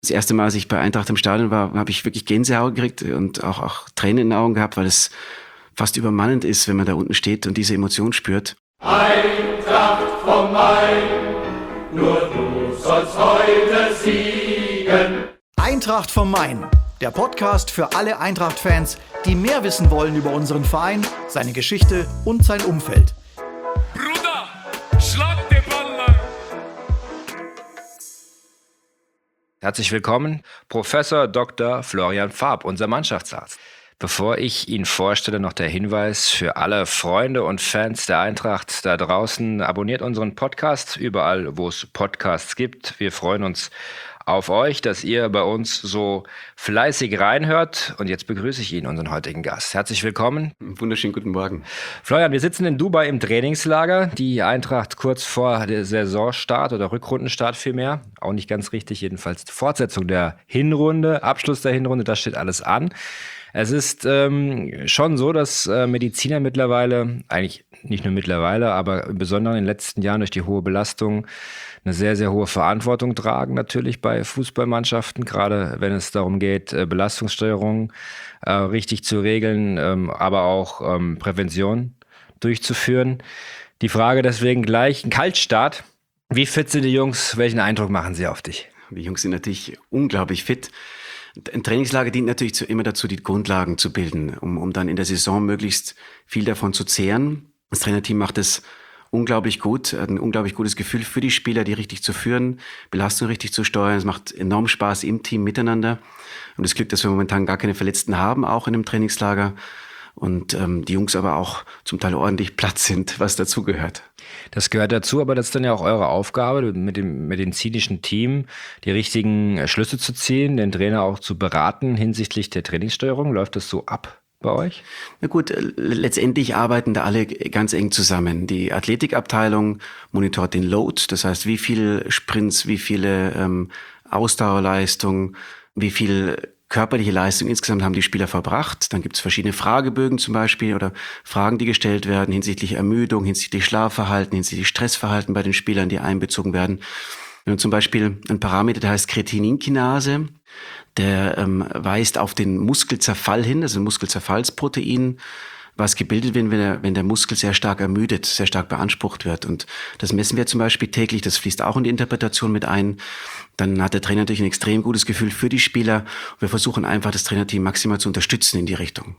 Das erste Mal, als ich bei Eintracht im Stadion war, habe ich wirklich Gänsehaut gekriegt und auch Tränen in den Augen gehabt, weil es fast übermannend ist, wenn man da unten steht und diese Emotion spürt. Eintracht vom Main, nur du sollst heute siegen. Eintracht vom Main, der Podcast für alle Eintracht-Fans, die mehr wissen wollen über unseren Verein, seine Geschichte und sein Umfeld. Bruder, schlag den Ball lang. Herzlich willkommen, Professor Dr. Florian Farb, unser Mannschaftsarzt. Bevor ich ihn vorstelle, noch der Hinweis für alle Freunde und Fans der Eintracht da draußen. Abonniert unseren Podcast überall, wo es Podcasts gibt. Wir freuen uns auf euch, dass ihr bei uns so fleißig reinhört. Und jetzt begrüße ich ihn, unseren heutigen Gast. Herzlich willkommen. Wunderschönen guten Morgen. Florian, wir sitzen in Dubai im Trainingslager. Die Eintracht kurz vor der Saisonstart oder Rückrundenstart vielmehr. Auch nicht ganz richtig, jedenfalls Fortsetzung der Hinrunde, Abschluss der Hinrunde, das steht alles an. Es ist schon so, dass Mediziner mittlerweile, eigentlich nicht nur mittlerweile, aber im Besonderen in den letzten Jahren durch die hohe Belastung eine sehr, sehr hohe Verantwortung tragen, natürlich bei Fußballmannschaften, gerade wenn es darum geht, Belastungssteuerung richtig zu regeln, aber auch Prävention durchzuführen. Die Frage deswegen gleich, ein Kaltstart. Wie fit sind die Jungs? Welchen Eindruck machen sie auf dich? Die Jungs sind natürlich unglaublich fit. Ein Trainingslager dient natürlich immer dazu, die Grundlagen zu bilden, um dann in der Saison möglichst viel davon zu zehren. Das Trainerteam macht es unglaublich gut, hat ein unglaublich gutes Gefühl für die Spieler, die richtig zu führen, Belastung richtig zu steuern. Es macht enorm Spaß im Team miteinander. Und das Glück, dass wir momentan gar keine Verletzten haben, auch in dem Trainingslager. Und die Jungs aber auch zum Teil ordentlich platt sind, was dazugehört. Das gehört dazu, aber das ist dann ja auch eure Aufgabe, mit dem medizinischen Team die richtigen Schlüsse zu ziehen, den Trainer auch zu beraten hinsichtlich der Trainingssteuerung. Läuft das so ab bei euch? Na gut, letztendlich arbeiten da alle ganz eng zusammen. Die Athletikabteilung monitort den Load, das heißt, wie viele Sprints, wie viele Ausdauerleistungen, wie viel körperliche Leistung insgesamt haben die Spieler verbracht. Dann gibt es verschiedene Fragebögen zum Beispiel oder Fragen, die gestellt werden hinsichtlich Ermüdung, hinsichtlich Schlafverhalten, hinsichtlich Stressverhalten bei den Spielern, die einbezogen werden. Wenn zum Beispiel ein Parameter, der heißt Kreatininkinase, der weist auf den Muskelzerfall hin, also ein Muskelzerfallsprotein, was gebildet wird, wenn der Muskel sehr stark ermüdet, sehr stark beansprucht wird. Und das messen wir zum Beispiel täglich, das fließt auch in die Interpretation mit ein. Dann hat der Trainer natürlich ein extrem gutes Gefühl für die Spieler. Wir versuchen einfach, das Trainerteam maximal zu unterstützen in die Richtung.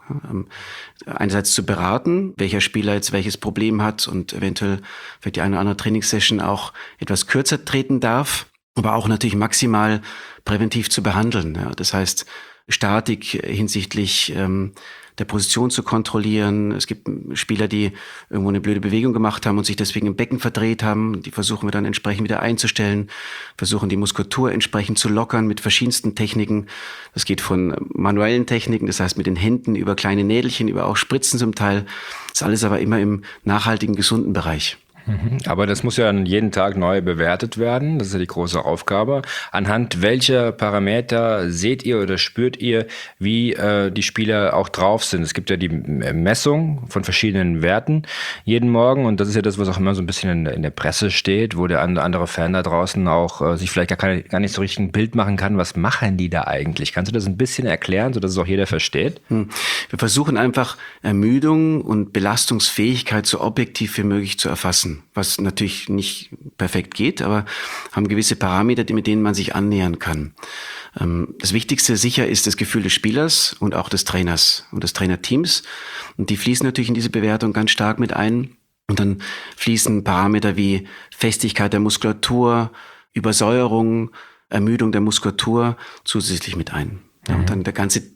Einerseits zu beraten, welcher Spieler jetzt welches Problem hat und eventuell vielleicht die eine oder andere Trainingssession auch etwas kürzer treten darf, aber auch natürlich maximal präventiv zu behandeln. Ja, das heißt, Statik hinsichtlich der Position zu kontrollieren. Es gibt Spieler, die irgendwo eine blöde Bewegung gemacht haben und sich deswegen im Becken verdreht haben. Die versuchen wir dann entsprechend wieder einzustellen, versuchen die Muskulatur entsprechend zu lockern mit verschiedensten Techniken. Das geht von manuellen Techniken, das heißt mit den Händen über kleine Nädelchen, über auch Spritzen zum Teil. Das ist alles aber immer im nachhaltigen, gesunden Bereich. Aber das muss ja jeden Tag neu bewertet werden. Das ist ja die große Aufgabe. Anhand welcher Parameter seht ihr oder spürt ihr, wie die Spieler auch drauf sind? Es gibt ja die Messung von verschiedenen Werten jeden Morgen. Und das ist ja das, was auch immer so ein bisschen in der Presse steht, wo der andere Fan da draußen auch sich vielleicht gar nicht so richtig ein Bild machen kann. Was machen die da eigentlich? Kannst du das ein bisschen erklären, sodass es auch jeder versteht? Wir versuchen einfach Ermüdung und Belastungsfähigkeit so objektiv wie möglich zu erfassen. Was natürlich nicht perfekt geht, aber haben gewisse Parameter, mit denen man sich annähern kann. Das Wichtigste sicher ist das Gefühl des Spielers und auch des Trainers und des Trainerteams. Und die fließen natürlich in diese Bewertung ganz stark mit ein. Und dann fließen Parameter wie Festigkeit der Muskulatur, Übersäuerung, Ermüdung der Muskulatur zusätzlich mit ein. Ja, und dann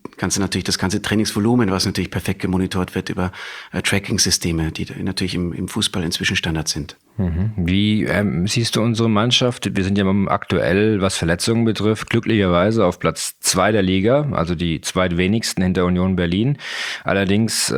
das ganze Trainingsvolumen, was natürlich perfekt gemonitort wird über Tracking-Systeme, die natürlich im Fußball inzwischen Standard sind. Wie siehst du unsere Mannschaft? Wir sind ja aktuell, was Verletzungen betrifft, glücklicherweise auf Platz 2 der Liga, also die zweitwenigsten hinter Union Berlin. Allerdings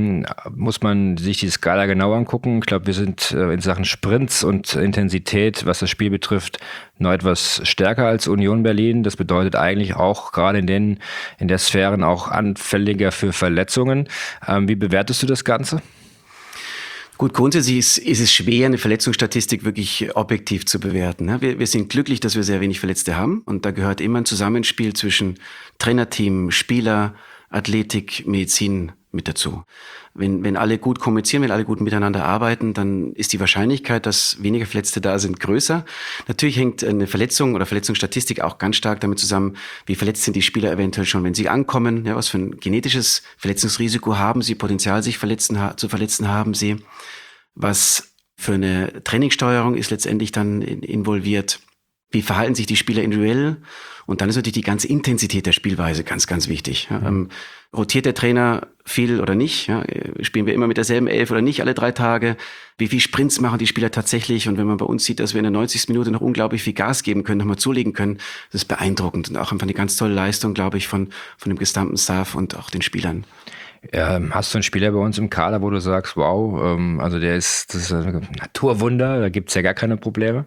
muss man sich die Skala genau angucken. Ich glaube, wir sind in Sachen Sprints und Intensität, was das Spiel betrifft, noch etwas stärker als Union Berlin. Das bedeutet eigentlich auch gerade in der Sphären auch anfälliger für Verletzungen. Wie bewertest du das Ganze? Gut, grundsätzlich ist es schwer, eine Verletzungsstatistik wirklich objektiv zu bewerten. Ne? Wir sind glücklich, dass wir sehr wenig Verletzte haben. Und da gehört immer ein Zusammenspiel zwischen Trainerteam, Spieler, Athletik, Medizin mit dazu. Wenn alle gut kommunizieren, wenn alle gut miteinander arbeiten, dann ist die Wahrscheinlichkeit, dass weniger Verletzte da sind, größer. Natürlich hängt eine Verletzung oder Verletzungsstatistik auch ganz stark damit zusammen, wie verletzt sind die Spieler eventuell schon, wenn sie ankommen. Ja, was für ein genetisches Verletzungsrisiko haben sie, Potenzial sich zu verletzen haben sie. Was für eine Trainingssteuerung ist letztendlich dann involviert. Wie verhalten sich die Spieler individuell? Und dann ist natürlich die ganze Intensität der Spielweise ganz, ganz wichtig. Ja, rotiert der Trainer viel oder nicht? Ja, spielen wir immer mit derselben Elf oder nicht alle 3 Tage? Wie viel Sprints machen die Spieler tatsächlich? Und wenn man bei uns sieht, dass wir in der 90. Minute noch unglaublich viel Gas geben können, nochmal zulegen können, das ist beeindruckend. Und auch einfach eine ganz tolle Leistung, glaube ich, von dem gesamten Staff und auch den Spielern. Hast du einen Spieler bei uns im Kader, wo du sagst, wow, also das ist ein Naturwunder, da gibt's ja gar keine Probleme?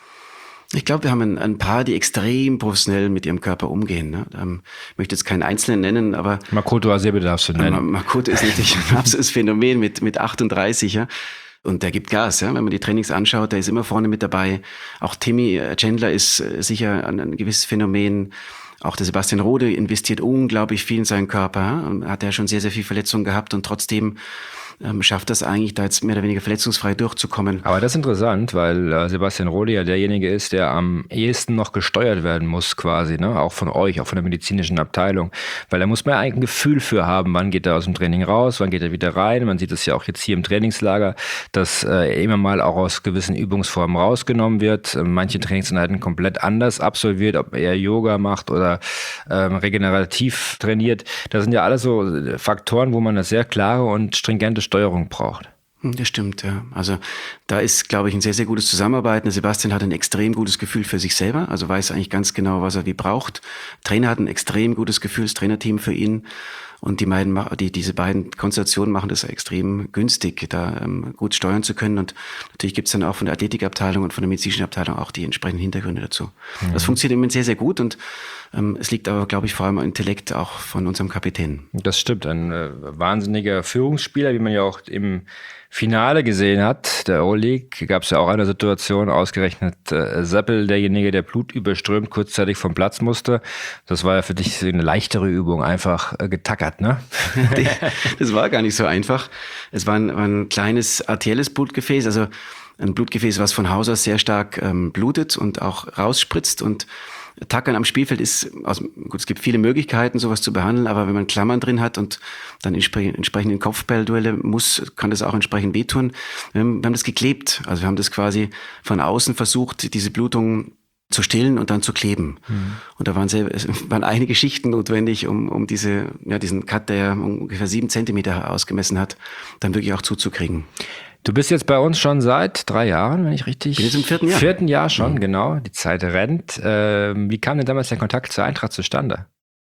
Ich glaube, wir haben ein paar, die extrem professionell mit ihrem Körper umgehen. Ne? Ich möchte jetzt keinen Einzelnen nennen, aber Makoto Hasebe darfst du nennen. Makoto ist natürlich ein absolutes Phänomen mit 38, ja. Und der gibt Gas, ja. Wenn man die Trainings anschaut, der ist immer vorne mit dabei. Auch Timmy Chandler ist sicher ein gewisses Phänomen. Auch der Sebastian Rode investiert unglaublich viel in seinen Körper. Ja? Hat ja schon sehr, sehr viel Verletzungen gehabt und trotzdem schafft das eigentlich, da jetzt mehr oder weniger verletzungsfrei durchzukommen. Aber das ist interessant, weil Sebastian Rode ja derjenige ist, der am ehesten noch gesteuert werden muss quasi, ne? Auch von euch, auch von der medizinischen Abteilung. Weil da muss man ja eigentlich ein Gefühl für haben, wann geht er aus dem Training raus, wann geht er wieder rein. Man sieht es ja auch jetzt hier im Trainingslager, dass immer mal auch aus gewissen Übungsformen rausgenommen wird. Manche Trainingseinheiten komplett anders absolviert, ob er Yoga macht oder regenerativ trainiert. Das sind ja alles so Faktoren, wo man eine sehr klare und stringente Steuerung braucht. Das stimmt, ja. Also da ist, glaube ich, ein sehr, sehr gutes Zusammenarbeiten. Der Sebastian hat ein extrem gutes Gefühl für sich selber, also weiß eigentlich ganz genau, was er wie braucht. Trainer hat ein extrem gutes Gefühl, das Trainerteam für ihn. Und diese beiden Konstellationen machen das extrem günstig, da gut steuern zu können. Und natürlich gibt's dann auch von der Athletikabteilung und von der medizinischen Abteilung auch die entsprechenden Hintergründe dazu. Mhm. Das funktioniert im Moment sehr, sehr gut und es liegt aber, glaube ich, vor allem am Intellekt auch von unserem Kapitän. Das stimmt, ein wahnsinniger Führungsspieler, wie man ja auch im Finale gesehen hat, der Euroleague, gab es ja auch eine Situation, ausgerechnet Seppel, derjenige, der blutüberströmt kurzzeitig vom Platz musste. Das war ja für dich eine leichtere Übung, einfach getackert, ne? Das war gar nicht so einfach. Es war ein kleines arterielles Blutgefäß, also ein Blutgefäß, was von Haus aus sehr stark blutet und auch rausspritzt. Und Tackern am Spielfeld ist, gut, es gibt viele Möglichkeiten, sowas zu behandeln, aber wenn man Klammern drin hat und dann entsprechend in Kopfballduelle muss, kann das auch entsprechend wehtun. Wir haben das geklebt, also wir haben das quasi von außen versucht, diese Blutung zu stillen und dann zu kleben. Mhm. Und da waren einige Schichten notwendig, um diesen Cut, der ungefähr 7 Zentimeter ausgemessen hat, dann wirklich auch zuzukriegen. Du bist jetzt bei uns schon seit 3 Jahren, wenn ich richtig... Bin jetzt im 4. Jahr. 4. Jahr schon, genau. Die Zeit rennt. Wie kam denn damals der Kontakt zur Eintracht zustande?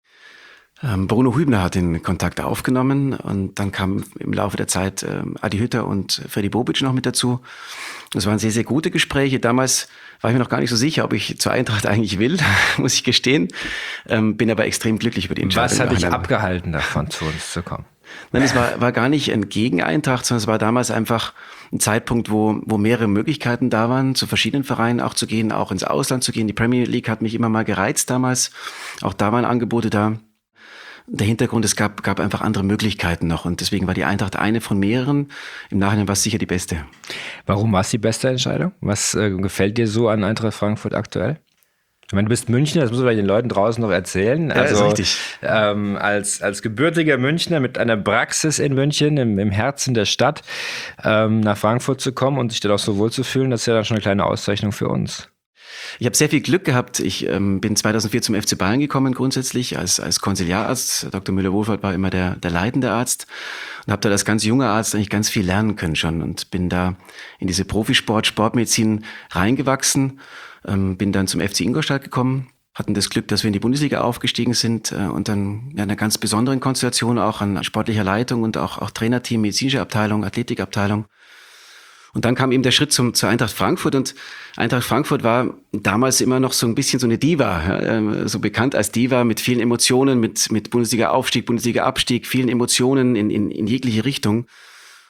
Bruno Hübner hat den Kontakt aufgenommen und dann kam im Laufe der Zeit Adi Hütter und Freddy Bobic noch mit dazu. Das waren sehr, sehr gute Gespräche. Damals war ich mir noch gar nicht so sicher, ob ich zur Eintracht eigentlich will, muss ich gestehen. Bin aber extrem glücklich über die Entscheidung. Was hat dich abgehalten davon, zu uns zu kommen? Nein, es war gar nicht ein Gegen-Eintracht, sondern es war damals einfach ein Zeitpunkt, wo mehrere Möglichkeiten da waren, zu verschiedenen Vereinen auch zu gehen, auch ins Ausland zu gehen. Die Premier League hat mich immer mal gereizt damals. Auch da waren Angebote da. Der Hintergrund, es gab einfach andere Möglichkeiten noch und deswegen war die Eintracht eine von mehreren. Im Nachhinein war es sicher die beste. Warum war es die beste Entscheidung? Was gefällt dir so an Eintracht Frankfurt aktuell? Ich meine, du bist Münchner, das musst du vielleicht den Leuten draußen noch erzählen. Ja, ist richtig. Als gebürtiger Münchner mit einer Praxis in München, im Herzen der Stadt, nach Frankfurt zu kommen und sich dann auch so wohl zu fühlen, das ist ja dann schon eine kleine Auszeichnung für uns. Ich habe sehr viel Glück gehabt. Ich bin 2004 zum FC Bayern gekommen grundsätzlich als Konsiliararzt. Dr. Müller-Wohlfahrt war immer der leitende Arzt und habe da als ganz junger Arzt eigentlich ganz viel lernen können schon und bin da in diese Sportmedizin reingewachsen. Bin dann zum FC Ingolstadt gekommen, hatten das Glück, dass wir in die Bundesliga aufgestiegen sind und dann in einer ganz besonderen Konstellation auch an sportlicher Leitung und auch Trainerteam, medizinische Abteilung, Athletikabteilung. Und dann kam eben der Schritt zur Eintracht Frankfurt und Eintracht Frankfurt war damals immer noch so ein bisschen so eine Diva, so bekannt als Diva mit vielen Emotionen, mit Bundesliga-Aufstieg, Bundesliga-Abstieg, vielen Emotionen in jegliche Richtung.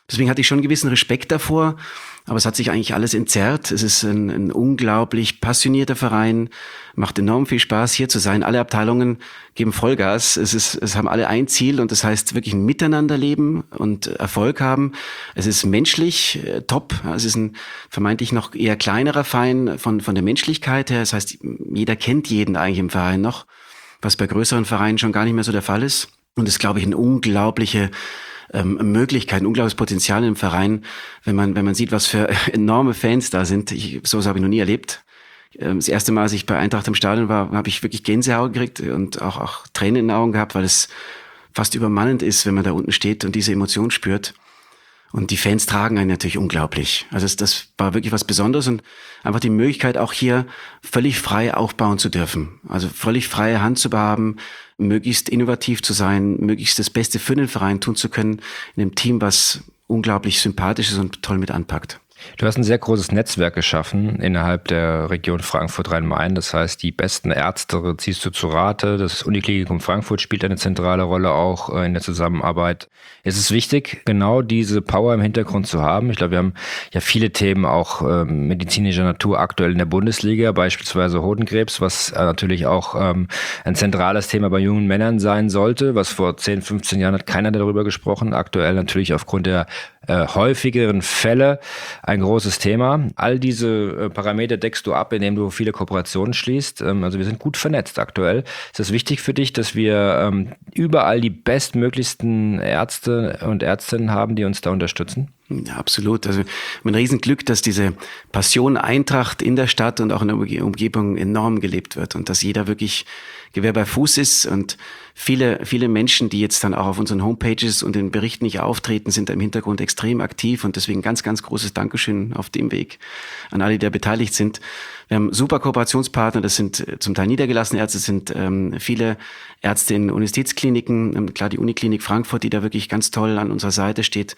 Deswegen hatte ich schon einen gewissen Respekt davor, aber es hat sich eigentlich alles entzerrt. Es ist ein unglaublich passionierter Verein, macht enorm viel Spaß, hier zu sein. Alle Abteilungen geben Vollgas. Es haben alle ein Ziel und das heißt wirklich ein Miteinanderleben und Erfolg haben. Es ist menschlich top. Es ist ein vermeintlich noch eher kleinerer Verein von der Menschlichkeit her. Das heißt, jeder kennt jeden eigentlich im Verein noch, was bei größeren Vereinen schon gar nicht mehr so der Fall ist. Und das ist, glaube ich, eine unglaubliche Möglichkeit, ein unglaubliches Potenzial im Verein, wenn man sieht, was für enorme Fans da sind. Sowas habe ich noch nie erlebt. Das erste Mal, als ich bei Eintracht im Stadion war, habe ich wirklich Gänsehaut gekriegt und auch Tränen in den Augen gehabt, weil es fast übermannend ist, wenn man da unten steht und diese Emotion spürt. Und die Fans tragen einen natürlich unglaublich. Also das war wirklich was Besonderes und einfach die Möglichkeit, auch hier völlig frei aufbauen zu dürfen. Also völlig freie Hand zu haben, möglichst innovativ zu sein, möglichst das Beste für den Verein tun zu können, in einem Team, was unglaublich sympathisch ist und toll mit anpackt. Du hast ein sehr großes Netzwerk geschaffen innerhalb der Region Frankfurt-Rhein-Main. Das heißt, die besten Ärzte ziehst du zu Rate. Das Uniklinikum Frankfurt spielt eine zentrale Rolle auch in der Zusammenarbeit. Es ist wichtig, genau diese Power im Hintergrund zu haben. Ich glaube, wir haben ja viele Themen auch medizinischer Natur aktuell in der Bundesliga, beispielsweise Hodenkrebs, was natürlich auch ein zentrales Thema bei jungen Männern sein sollte, was vor 10, 15 Jahren hat keiner darüber gesprochen. Aktuell natürlich aufgrund der häufigeren Fälle ein großes Thema. All diese Parameter deckst du ab, indem du viele Kooperationen schließt. Also wir sind gut vernetzt aktuell. Ist es wichtig für dich, dass wir überall die bestmöglichsten Ärzte und Ärztinnen haben, die uns da unterstützen? Ja, absolut. Also ein Riesenglück, dass diese Passion Eintracht in der Stadt und auch in der Umgebung enorm gelebt wird und dass jeder wirklich Gewehr bei Fuß ist und viele Menschen, die jetzt dann auch auf unseren Homepages und den Berichten nicht auftreten, sind da im Hintergrund extrem aktiv und deswegen ganz, ganz großes Dankeschön auf dem Weg an alle, die da beteiligt sind. Wir haben super Kooperationspartner, das sind zum Teil niedergelassene Ärzte, das sind viele Ärzte in Universitätskliniken, klar die Uniklinik Frankfurt, die da wirklich ganz toll an unserer Seite steht.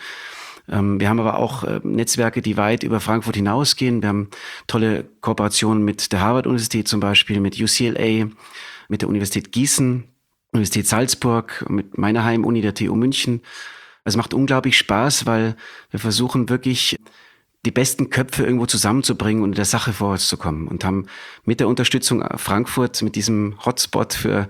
Wir haben aber auch Netzwerke, die weit über Frankfurt hinausgehen. Wir haben tolle Kooperationen mit der Harvard-Universität zum Beispiel, mit UCLA, mit der Universität Gießen, Universität Salzburg, mit meiner Heimuni, der TU München. Es macht unglaublich Spaß, weil wir versuchen wirklich die besten Köpfe irgendwo zusammenzubringen und in der Sache vorwärts zu kommen und haben mit der Unterstützung Frankfurt, mit diesem Hotspot für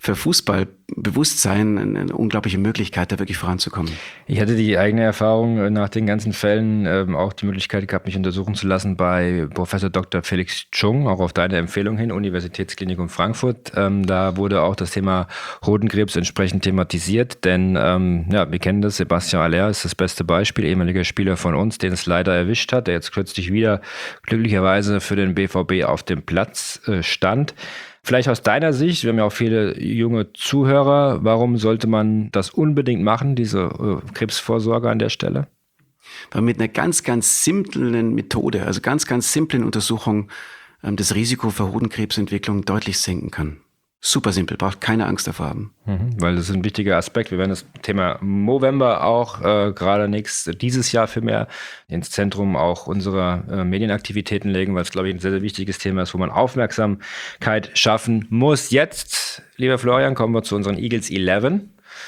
Fußballbewusstsein eine unglaubliche Möglichkeit, da wirklich voranzukommen. Ich hatte die eigene Erfahrung nach den ganzen Fällen auch die Möglichkeit gehabt, mich untersuchen zu lassen bei Professor Dr. Felix Chung, auch auf deine Empfehlung hin, Universitätsklinikum Frankfurt. Da wurde auch das Thema Hodenkrebs entsprechend thematisiert, denn wir kennen das, Sebastian Aller ist das beste Beispiel, ehemaliger Spieler von uns, den es leider erwischt hat, der jetzt kürzlich wieder glücklicherweise für den BVB auf dem Platz stand. Vielleicht aus deiner Sicht, wir haben ja auch viele junge Zuhörer, warum sollte man das unbedingt machen, diese Krebsvorsorge an der Stelle? Weil mit einer ganz, ganz simplen Methode, also ganz, ganz simplen Untersuchung das Risiko für Hodenkrebsentwicklung deutlich senken kann. Super simpel, braucht keine Angst davor haben. Weil das ist ein wichtiger Aspekt. Wir werden das Thema Movember auch gerade dieses Jahr für mehr ins Zentrum auch unserer Medienaktivitäten legen, weil es, glaube ich, ein sehr, sehr wichtiges Thema ist, wo man Aufmerksamkeit schaffen muss. Jetzt, lieber Florian, kommen wir zu unseren Eagles 11.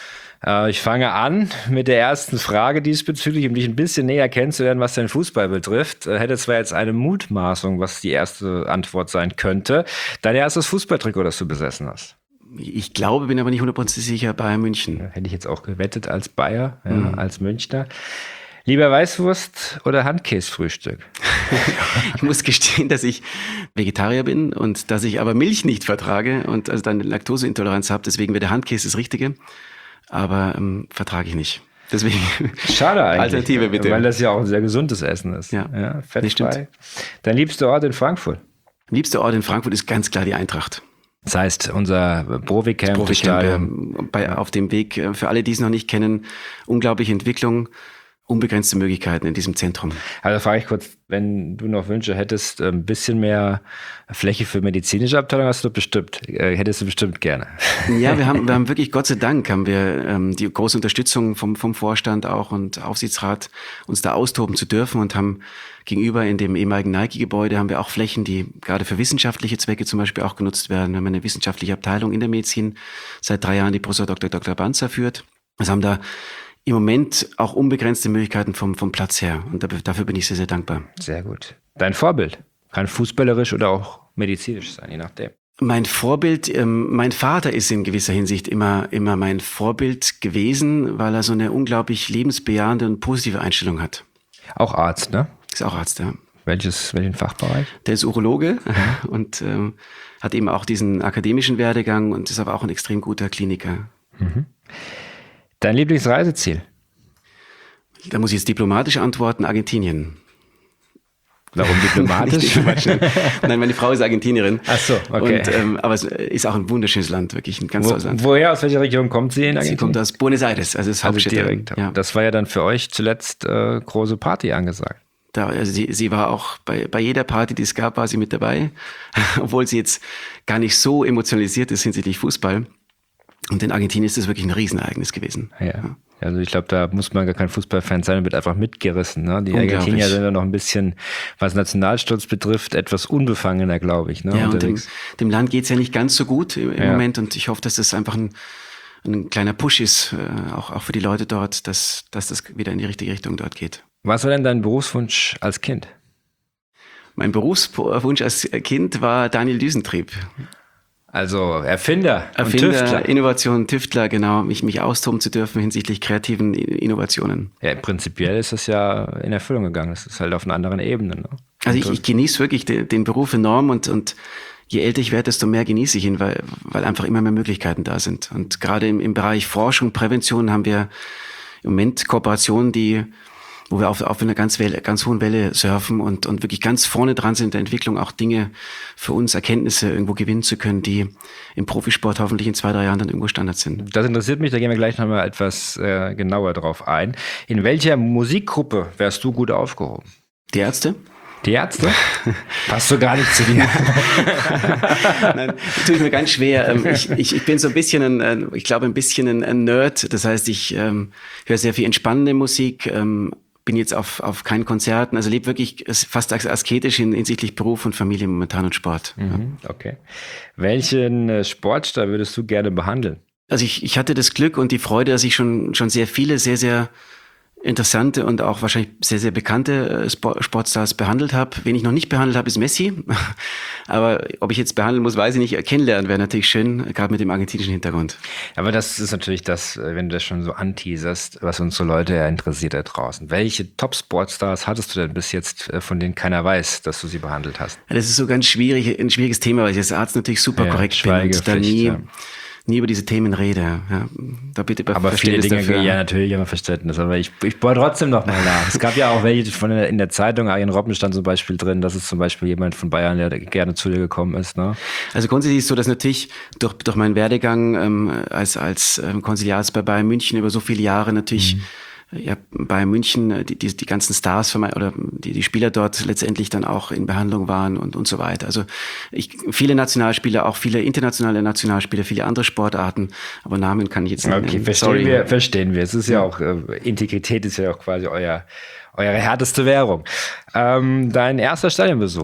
Ich fange an mit der ersten Frage diesbezüglich, um dich ein bisschen näher kennenzulernen, was dein Fußball betrifft. Hätte zwar jetzt eine Mutmaßung, was die erste Antwort sein könnte. Dein erstes Fußballtrikot, das du besessen hast? Ich glaube, bin aber nicht 100% sicher, Bayern München. Hätte ich jetzt auch gewettet als Bayer, als Münchner. Lieber Weißwurst oder Handkäsefrühstück? Ich muss gestehen, dass ich Vegetarier bin und dass ich aber Milch nicht vertrage und also dann Laktoseintoleranz habe. Deswegen wäre der Handkäse das Richtige. Aber vertrage ich nicht. Deswegen schade eigentlich. Alternative bitte. Weil das ja auch ein sehr gesundes Essen ist. Ja, fettfrei. Dein liebster Ort in Frankfurt? Liebster Ort in Frankfurt ist ganz klar die Eintracht. Das heißt, unser Profi-Camp auf dem Weg, für alle, die es noch nicht kennen, unglaubliche Entwicklung, unbegrenzte Möglichkeiten in diesem Zentrum. Also frage ich kurz, wenn du noch Wünsche hättest, ein bisschen mehr Fläche für medizinische Abteilung hättest du bestimmt gerne. Ja, wir haben wirklich, Gott sei Dank, haben wir die große Unterstützung vom Vorstand auch und Aufsichtsrat, uns da austoben zu dürfen und haben gegenüber in dem ehemaligen Nike-Gebäude haben wir auch Flächen, die gerade für wissenschaftliche Zwecke zum Beispiel auch genutzt werden. Wir haben eine wissenschaftliche Abteilung in der Medizin, seit 3 Jahren die Professor Dr. Banzer führt. Wir haben da im Moment auch unbegrenzte Möglichkeiten vom Platz her. Und dafür bin ich sehr, sehr dankbar. Sehr gut. Dein Vorbild kann fußballerisch oder auch medizinisch sein, je nachdem. Mein Vorbild, mein Vater ist in gewisser Hinsicht immer mein Vorbild gewesen, weil er so eine unglaublich lebensbejahende und positive Einstellung hat. Auch Arzt, ne? Ist auch Arzt, ja. Welchen Fachbereich? Der ist Urologe und hat eben auch diesen akademischen Werdegang und ist aber auch ein extrem guter Kliniker. Dein Lieblingsreiseziel? Da muss ich jetzt diplomatisch antworten, Argentinien. Warum diplomatisch? Nein, meine Frau ist Argentinierin. Ach so, okay. Und, aber es ist auch ein wunderschönes Land, wirklich ein ganz tolles Land. Woher, aus welcher Region kommt sie in Argentinien? Sie kommt aus Buenos Aires, also ist Hauptstadt. Direkt. Ja. Das war ja dann für euch zuletzt große Party angesagt. Also sie war auch bei jeder Party, die es gab, war sie mit dabei, obwohl sie jetzt gar nicht so emotionalisiert ist hinsichtlich Fußball. Und in Argentinien ist das wirklich ein Riesenereignis gewesen. Ja. Also ich glaube, da muss man gar kein Fußballfan sein und wird einfach mitgerissen. Ne? Die Argentinier sind ja noch ein bisschen, was Nationalstolz betrifft, etwas unbefangener, glaube ich. Ne? Ja, und dem Land geht's ja nicht ganz so gut im Moment. Und ich hoffe, dass das einfach ein kleiner Push ist, auch für die Leute dort, dass das wieder in die richtige Richtung dort geht. Was war denn dein Berufswunsch als Kind? Mein Berufswunsch als Kind war Daniel Düsentrieb. Also Erfinder und Tüftler. Innovation, Tüftler, genau, mich austoben zu dürfen hinsichtlich kreativen Innovationen. Ja, prinzipiell ist das ja in Erfüllung gegangen. Das ist halt auf einer anderen Ebene. Ne? Also ich genieße wirklich den Beruf enorm und je älter ich werde, desto mehr genieße ich ihn, weil einfach immer mehr Möglichkeiten da sind. Und gerade im Bereich Forschung, Prävention haben wir im Moment Kooperationen, wo wir auf einer ganz hohen Welle surfen und wirklich ganz vorne dran sind in der Entwicklung, auch Dinge für uns, Erkenntnisse irgendwo gewinnen zu können, die im Profisport hoffentlich in 2-3 Jahren dann irgendwo Standard sind. Das interessiert mich, da gehen wir gleich nochmal etwas genauer drauf ein. In welcher Musikgruppe wärst du gut aufgehoben? Die Ärzte? Die Ärzte? Passt so gar nicht zu dir. Nein, tue ich mir ganz schwer. Ich bin so ein bisschen ein Nerd. Das heißt, ich höre sehr viel entspannende Musik, bin jetzt auf keinen Konzerten, also lebe wirklich fast asketisch hinsichtlich Beruf und Familie momentan und Sport. Okay. Welchen Sportstar würdest du gerne behandeln? Also ich hatte das Glück und die Freude, dass ich schon sehr viele, sehr, sehr interessante und auch wahrscheinlich sehr, sehr bekannte Sportstars behandelt habe. Wen ich noch nicht behandelt habe, ist Messi. Aber ob ich jetzt behandeln muss, weiß ich nicht. Kennenlernen wäre natürlich schön, gerade mit dem argentinischen Hintergrund. Aber das ist natürlich das, wenn du das schon so anteaserst, was unsere Leute ja interessiert da draußen. Welche Top-Sportstars hattest du denn bis jetzt, von denen keiner weiß, dass du sie behandelt hast? Ja, das ist so ein schwieriges Thema, weil ich als Arzt natürlich super korrekt bin und da nie über diese Themen rede. Ja, da bitte aber viele Dinge, dafür. Ja, natürlich haben wir Verständnis. Aber ich bohre trotzdem noch mal nach. Es gab ja auch welche in der Zeitung, Arjen Robben stand zum Beispiel drin, dass es zum Beispiel jemand von Bayern, der gerne zu dir gekommen ist. Ne? Also grundsätzlich ist es so, dass natürlich durch meinen Werdegang als Konsiliarzt bei Bayern München über so viele Jahre natürlich ja, Bayern München, die ganzen Stars oder die Spieler dort letztendlich dann auch in Behandlung waren und so weiter. Also viele Nationalspieler, auch viele internationale Nationalspieler, viele andere Sportarten, aber Namen kann ich jetzt nicht nennen. Verstehen wir. Es ist ja auch, Integrität ist ja auch quasi eure härteste Währung. Dein erster Stadionbesuch?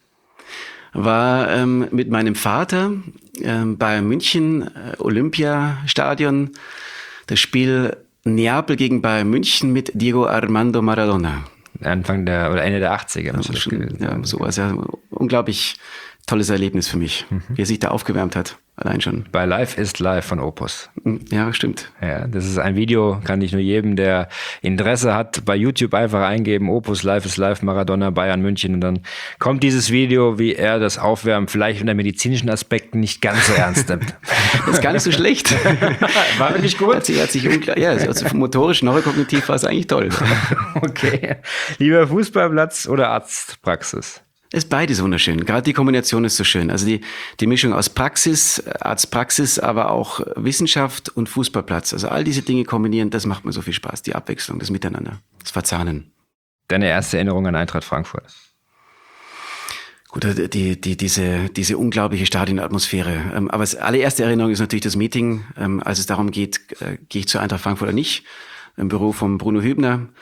War mit meinem Vater Bayern München, Olympiastadion, das Spiel Neapel gegen Bayern München mit Diego Armando Maradona. Ende der 80er. Also sowas, ja, unglaublich tolles Erlebnis für mich, wie er sich da aufgewärmt hat, allein schon. Bei Live ist Live von Opus. Ja, stimmt. Ja, das ist ein Video, kann ich nur jedem, der Interesse hat, bei YouTube einfach eingeben, Opus, Live ist Live, Maradona, Bayern München, und dann kommt dieses Video, wie er das Aufwärmen vielleicht unter medizinischen Aspekten nicht ganz so ernst nimmt. Das ist gar nicht so schlecht. War wirklich gut? Also motorisch, neurokognitiv war es eigentlich toll. Okay. Lieber Fußballplatz oder Arztpraxis? Ist beides wunderschön. Gerade die Kombination ist so schön. Also die Mischung aus Arztpraxis, aber auch Wissenschaft und Fußballplatz. Also all diese Dinge kombinieren, das macht mir so viel Spaß. Die Abwechslung, das Miteinander, das Verzahnen. Deine erste Erinnerung an Eintracht Frankfurt? Gut, diese unglaubliche Stadionatmosphäre. Aber als allererste Erinnerung ist natürlich das Meeting, als es darum geht, gehe ich zur Eintracht Frankfurt oder nicht. Im Büro von Bruno Hübner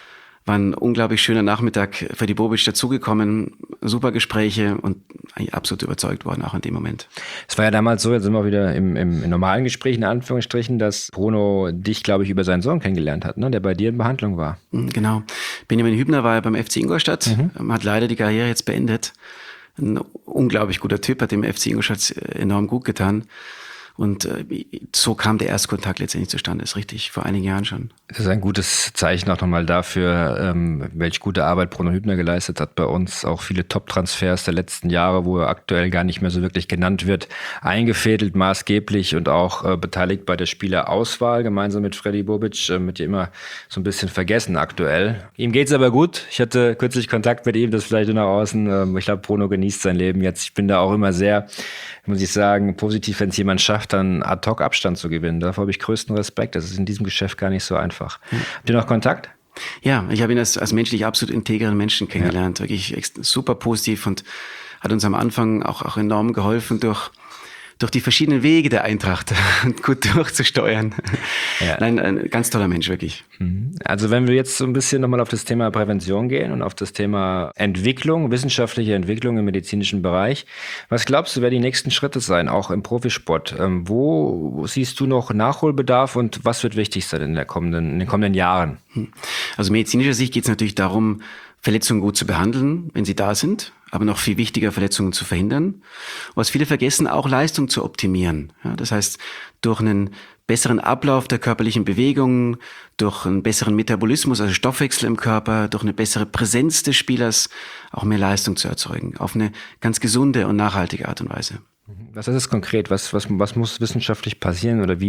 War ein unglaublich schöner Nachmittag für die Bobic dazugekommen, super Gespräche und eigentlich absolut überzeugt worden, auch in dem Moment. Es war ja damals so, jetzt sind wir wieder im normalen Gespräch, in Anführungsstrichen, dass Bruno dich, glaube ich, über seinen Sohn kennengelernt hat, ne? Der bei dir in Behandlung war. Genau. Benjamin Hübner war ja beim FC Ingolstadt, hat leider die Karriere jetzt beendet. Ein unglaublich guter Typ, hat dem FC Ingolstadt enorm gut getan. Und so kam der Erstkontakt letztendlich zustande, ist richtig, vor einigen Jahren schon. Das ist ein gutes Zeichen auch nochmal dafür, welche gute Arbeit Bruno Hübner geleistet hat bei uns. Auch viele Top-Transfers der letzten Jahre, wo er aktuell gar nicht mehr so wirklich genannt wird, eingefädelt maßgeblich und auch beteiligt bei der Spielerauswahl, gemeinsam mit Freddy Bobic, wird ja immer so ein bisschen vergessen aktuell. Ihm geht's aber gut. Ich hatte kürzlich Kontakt mit ihm, das vielleicht nur nach außen. Ich glaube, Bruno genießt sein Leben jetzt. Ich bin da auch immer sehr, muss ich sagen, positiv, wenn es jemand schafft, dann ad hoc Abstand zu gewinnen. Davor habe ich größten Respekt. Das ist in diesem Geschäft gar nicht so einfach. Habt ihr noch Kontakt? Ja, ich habe ihn als menschlich absolut integren Menschen kennengelernt. Wirklich super positiv und hat uns am Anfang auch enorm geholfen, durch die verschiedenen Wege der Eintracht gut durchzusteuern. Ja. Nein, ein ganz toller Mensch, wirklich. Also wenn wir jetzt so ein bisschen nochmal auf das Thema Prävention gehen und auf das Thema Entwicklung, wissenschaftliche Entwicklung im medizinischen Bereich, was glaubst du, werden die nächsten Schritte sein, auch im Profisport? Wo siehst du noch Nachholbedarf und was wird wichtig sein in den kommenden Jahren? Also medizinischer Sicht geht es natürlich darum, Verletzungen gut zu behandeln, wenn sie da sind, aber noch viel wichtiger, Verletzungen zu verhindern. Was viele vergessen, auch Leistung zu optimieren. Ja, das heißt, durch einen besseren Ablauf der körperlichen Bewegungen, durch einen besseren Metabolismus, also Stoffwechsel im Körper, durch eine bessere Präsenz des Spielers auch mehr Leistung zu erzeugen, auf eine ganz gesunde und nachhaltige Art und Weise. Was ist es konkret? Was muss wissenschaftlich passieren oder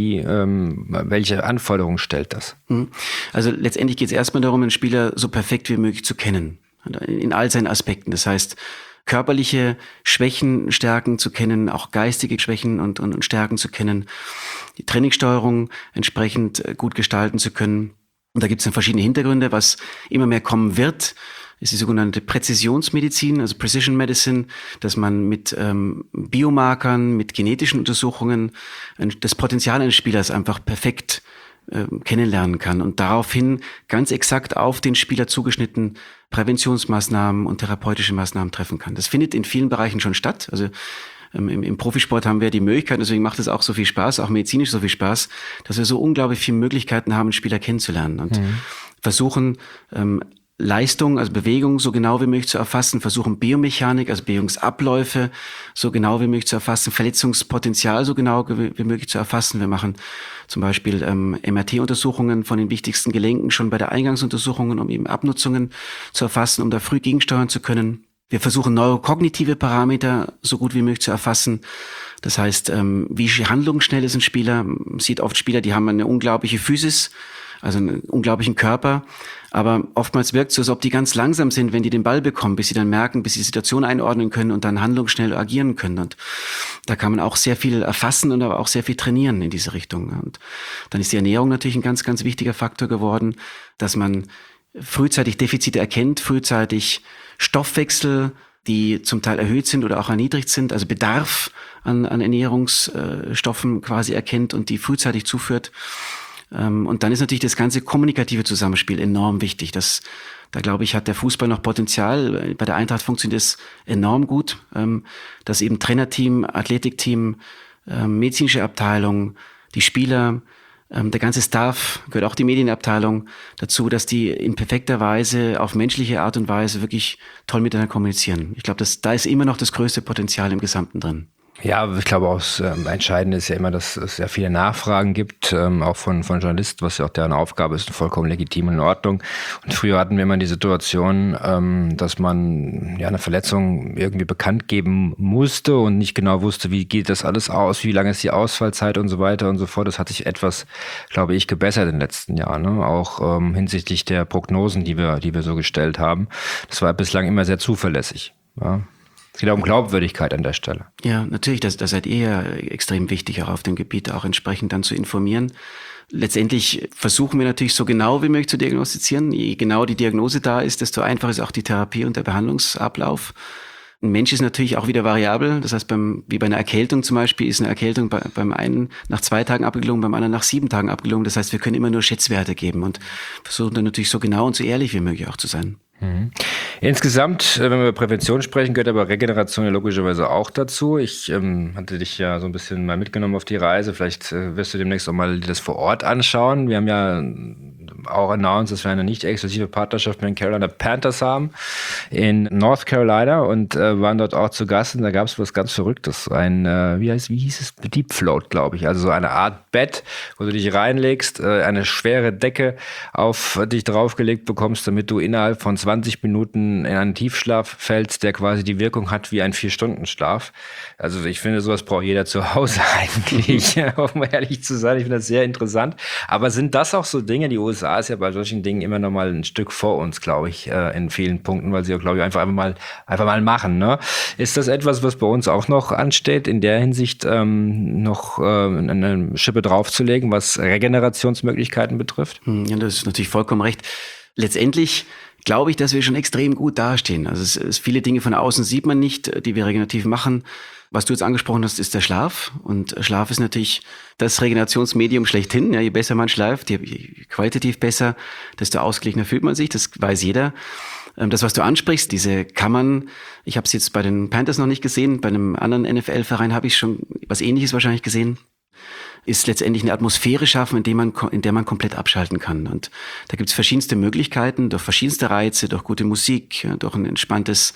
welche Anforderungen stellt das? Also letztendlich geht es erstmal darum, einen Spieler so perfekt wie möglich zu kennen. In all seinen Aspekten. Das heißt, körperliche Schwächen, Stärken zu kennen, auch geistige Schwächen und Stärken zu kennen, die Trainingssteuerung entsprechend gut gestalten zu können. Und da gibt es dann verschiedene Hintergründe. Was immer mehr kommen wird, ist die sogenannte Präzisionsmedizin, also Precision Medicine, dass man mit Biomarkern, mit genetischen Untersuchungen das Potenzial eines Spielers einfach perfekt kennenlernen kann und daraufhin ganz exakt auf den Spieler zugeschnitten Präventionsmaßnahmen und therapeutische Maßnahmen treffen kann. Das findet in vielen Bereichen schon statt. Also im Profisport haben wir die Möglichkeit, deswegen macht es auch so viel Spaß, auch medizinisch so viel Spaß, dass wir so unglaublich viele Möglichkeiten haben, einen Spieler kennenzulernen und versuchen, Leistung, also Bewegung so genau wie möglich zu erfassen, versuchen Biomechanik, also Bewegungsabläufe so genau wie möglich zu erfassen, Verletzungspotenzial so genau wie möglich zu erfassen. Wir machen zum Beispiel MRT-Untersuchungen von den wichtigsten Gelenken schon bei der Eingangsuntersuchungen, um eben Abnutzungen zu erfassen, um da früh gegensteuern zu können. Wir versuchen neurokognitive Parameter so gut wie möglich zu erfassen. Das heißt, wie handlungsschnell ist ein Spieler? Man sieht oft Spieler, die haben eine unglaubliche Physis, also einen unglaublichen Körper. Aber oftmals wirkt es so, als ob die ganz langsam sind, wenn die den Ball bekommen, bis sie dann merken, bis sie die Situation einordnen können und dann handlungsschnell agieren können. Und da kann man auch sehr viel erfassen und aber auch sehr viel trainieren in diese Richtung. Und dann ist die Ernährung natürlich ein ganz, ganz wichtiger Faktor geworden, dass man frühzeitig Defizite erkennt, frühzeitig Stoffwechsel, die zum Teil erhöht sind oder auch erniedrigt sind, also Bedarf an Ernährungsstoffen quasi erkennt und die frühzeitig zuführt. Und dann ist natürlich das ganze kommunikative Zusammenspiel enorm wichtig. Da glaube ich, hat der Fußball noch Potenzial. Bei der Eintracht funktioniert es enorm gut, dass eben Trainerteam, Athletikteam, medizinische Abteilung, die Spieler, der ganze Staff, gehört auch die Medienabteilung dazu, dass die in perfekter Weise, auf menschliche Art und Weise wirklich toll miteinander kommunizieren. Ich glaube, da ist immer noch das größte Potenzial im Gesamten drin. Ja, ich glaube auch, das Entscheidende ist ja immer, dass es sehr viele Nachfragen gibt, auch von Journalisten, was ja auch deren Aufgabe ist, vollkommen legitim und in Ordnung. Und früher hatten wir immer die Situation, dass man ja eine Verletzung irgendwie bekannt geben musste und nicht genau wusste, wie geht das alles aus, wie lange ist die Ausfallzeit und so weiter und so fort. Das hat sich etwas, glaube ich, gebessert in den letzten Jahren, ne? Auch hinsichtlich der Prognosen, die wir so gestellt haben. Das war bislang immer sehr zuverlässig, ja. Es geht auch um Glaubwürdigkeit an der Stelle. Ja, natürlich, da seid ihr ja extrem wichtig, auch auf dem Gebiet auch entsprechend dann zu informieren. Letztendlich versuchen wir natürlich so genau wie möglich zu diagnostizieren. Je genau die Diagnose da ist, desto einfacher ist auch die Therapie und der Behandlungsablauf. Ein Mensch ist natürlich auch wieder variabel. Das heißt, wie bei einer Erkältung zum Beispiel, ist eine Erkältung beim einen nach 2 Tagen abgeklungen, beim anderen nach 7 Tagen abgeklungen. Das heißt, wir können immer nur Schätzwerte geben und versuchen dann natürlich so genau und so ehrlich wie möglich auch zu sein. Insgesamt, wenn wir über Prävention sprechen, gehört aber Regeneration ja logischerweise auch dazu. Ich hatte dich ja so ein bisschen mal mitgenommen auf die Reise. Vielleicht wirst du demnächst auch mal dir das vor Ort anschauen. Wir haben ja auch announced, dass wir eine nicht exklusive Partnerschaft mit den Carolina Panthers haben in North Carolina und waren dort auch zu Gast. Und da gab es was ganz Verrücktes. Wie hieß es? Deep Float, glaube ich. Also so eine Art Bett, wo du dich reinlegst, eine schwere Decke auf dich draufgelegt bekommst, damit du innerhalb von 20 Minuten in einen Tiefschlaf fällst, der quasi die Wirkung hat wie ein 4-Stunden-Schlaf. Also ich finde, sowas braucht jeder zu Hause eigentlich, um ehrlich zu sein. Ich finde das sehr interessant. Aber sind das auch so Dinge, die USA ist ja bei solchen Dingen immer noch mal ein Stück vor uns, glaube ich, in vielen Punkten, weil sie ja, glaube ich, einfach mal machen. Ne? Ist das etwas, was bei uns auch noch ansteht, in der Hinsicht noch eine Schippe draufzulegen, was Regenerationsmöglichkeiten betrifft? Ja, das ist natürlich vollkommen recht. Letztendlich glaube ich, dass wir schon extrem gut dastehen. Also viele Dinge von außen sieht man nicht, die wir regenerativ machen. Was du jetzt angesprochen hast, ist der Schlaf. Und Schlaf ist natürlich das Regenerationsmedium schlechthin. Ja, je besser man schläft, je qualitativ besser, desto ausgeglichener fühlt man sich. Das weiß jeder. Das, was du ansprichst, diese Kammern, ich habe es jetzt bei den Panthers noch nicht gesehen, bei einem anderen NFL-Verein habe ich schon was Ähnliches wahrscheinlich gesehen, ist letztendlich eine Atmosphäre schaffen, in der man komplett abschalten kann. Und da gibt es verschiedenste Möglichkeiten, durch verschiedenste Reize, durch gute Musik, durch ein entspanntes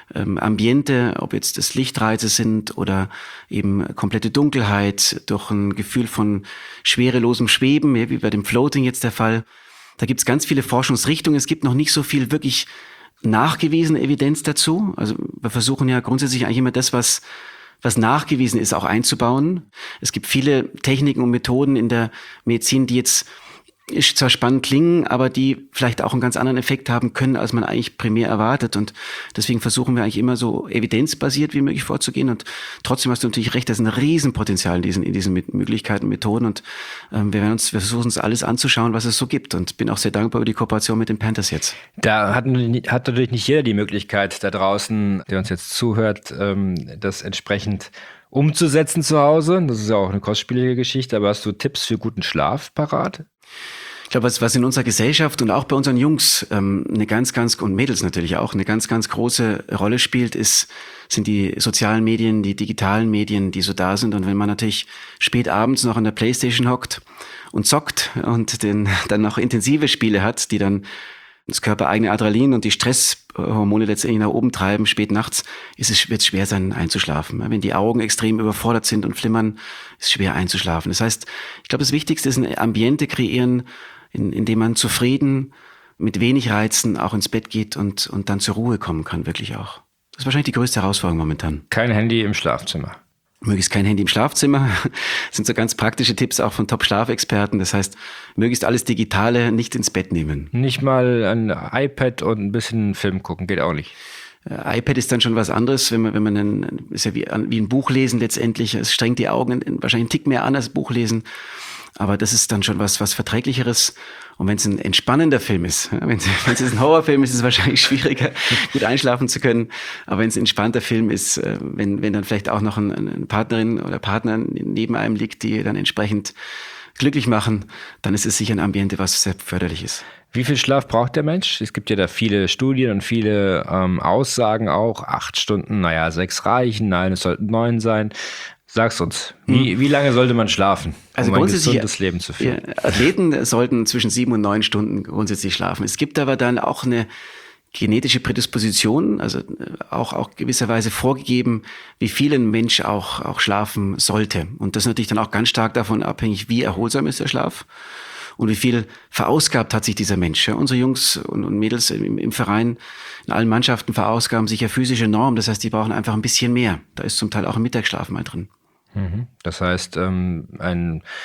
Ambiente, ob jetzt das Lichtreize sind oder eben komplette Dunkelheit, durch ein Gefühl von schwerelosem Schweben, wie bei dem Floating jetzt der Fall. Da gibt es ganz viele Forschungsrichtungen. Es gibt noch nicht so viel wirklich nachgewiesene Evidenz dazu. Also wir versuchen ja grundsätzlich eigentlich immer das, was nachgewiesen ist, auch einzubauen. Es gibt viele Techniken und Methoden in der Medizin, die jetzt zwar spannend klingen, aber die vielleicht auch einen ganz anderen Effekt haben können, als man eigentlich primär erwartet. Und deswegen versuchen wir eigentlich immer so evidenzbasiert wie möglich vorzugehen. Und trotzdem hast du natürlich recht, da ist ein Riesenpotenzial in diesen Möglichkeiten, Methoden. Und wir versuchen uns alles anzuschauen, was es so gibt. Und bin auch sehr dankbar über die Kooperation mit den Panthers jetzt. Da hat natürlich nicht jeder die Möglichkeit da draußen, der uns jetzt zuhört, das entsprechend umzusetzen zu Hause. Das ist ja auch eine kostspielige Geschichte. Aber hast du Tipps für guten Schlaf parat? Ich glaube, was in unserer Gesellschaft und auch bei unseren Jungs eine ganz, und Mädels natürlich auch, eine ganz, ganz große Rolle spielt, sind die sozialen Medien, die digitalen Medien, die so da sind. Und wenn man natürlich spät abends noch an der Playstation hockt und zockt und dann noch intensive Spiele hat, die dann das körpereigene Adrenalin und die Stresshormone letztendlich nach oben treiben, spät nachts, wird es schwer sein einzuschlafen. Wenn die Augen extrem überfordert sind und flimmern, ist es schwer einzuschlafen. Das heißt, ich glaube, das Wichtigste ist ein Ambiente kreieren, in dem man zufrieden, mit wenig Reizen auch ins Bett geht und dann zur Ruhe kommen kann, wirklich auch. Das ist wahrscheinlich die größte Herausforderung momentan. Kein Handy im Schlafzimmer. Möglichst kein Handy im Schlafzimmer. Das sind so ganz praktische Tipps auch von Top-Schlafexperten. Das heißt, möglichst alles Digitale nicht ins Bett nehmen. Nicht mal ein iPad und ein bisschen Film gucken, geht auch nicht. iPad ist dann schon was anderes, wenn man ist ja wie ein Buch lesen letztendlich. Es strengt die Augen wahrscheinlich einen Tick mehr an als Buch lesen. Aber das ist dann schon was Verträglicheres. Und wenn es ein entspannender Film ist, wenn es ein Horrorfilm ist, ist es wahrscheinlich schwieriger, gut einschlafen zu können. Aber wenn es ein entspannter Film ist, wenn dann vielleicht auch noch eine Partnerin oder Partner neben einem liegt, die dann entsprechend glücklich machen, dann ist es sicher ein Ambiente, was sehr förderlich ist. Wie viel Schlaf braucht der Mensch? Es gibt ja da viele Studien und viele Aussagen auch. 8 Stunden, 6 reichen, nein, es sollten 9 sein. Sag's uns, wie lange sollte man schlafen, also um ein gesundes Leben zu führen? Athleten sollten zwischen 7 und 9 Stunden grundsätzlich schlafen. Es gibt aber dann auch eine genetische Prädisposition, also auch gewisserweise vorgegeben, wie viel ein Mensch auch schlafen sollte. Und das ist natürlich dann auch ganz stark davon abhängig, wie erholsam ist der Schlaf und wie viel verausgabt hat sich dieser Mensch. Ja, unsere Jungs und Mädels im Verein, in allen Mannschaften verausgaben sich ja physische Normen. Das heißt, die brauchen einfach ein bisschen mehr. Da ist zum Teil auch ein Mittagsschlaf mal drin. Das heißt, ein